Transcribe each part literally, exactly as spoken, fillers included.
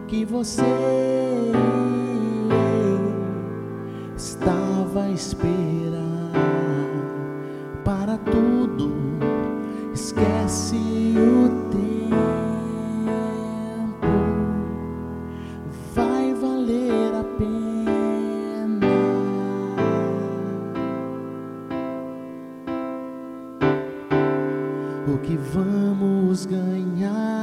que você estava a esperar. Para tudo, esquece o tempo, vai valer a pena. O que vamos ganhar?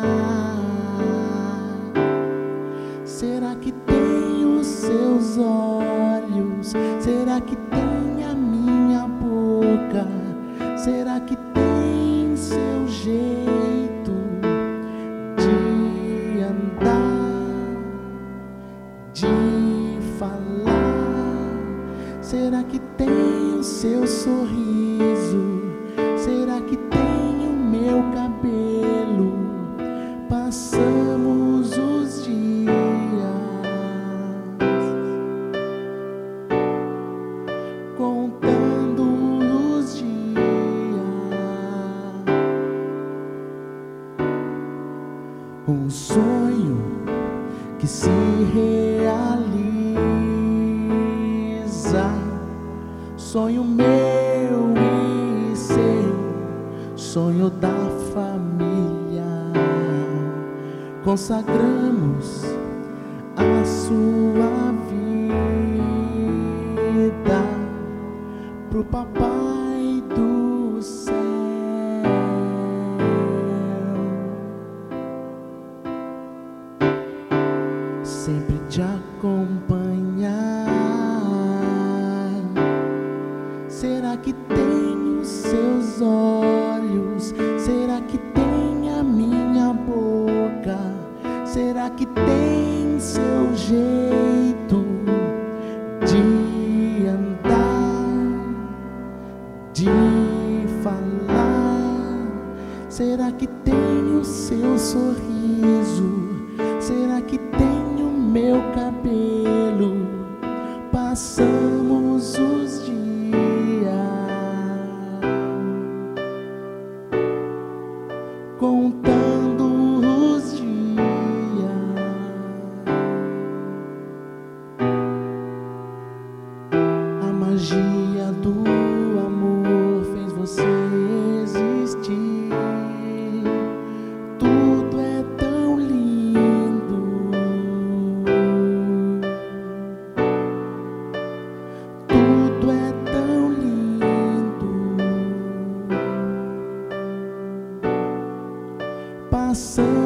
Será que tem os seus olhos? Será que tem a minha boca? Será que tem seu jeito de andar, de falar? Será que tem o seu sorriso? Será que tem o meu cabelo? Passamos os dias contando os dias. Um sonho que se realiza, sonho meu e seu, sonho da família. Consagramos a sua vida pro Papai do céu. Sempre te acompanhar. Será que tem os seus olhos? Será que tem a minha boca? Será que tem seu jeito de andar, de falar? Será que tem o seu sorriso? Será que tem o meu cabelo? Passamos os dias contando os dias. A magia do amor fez você existir. Tudo é tão lindo, tudo é tão lindo. Passando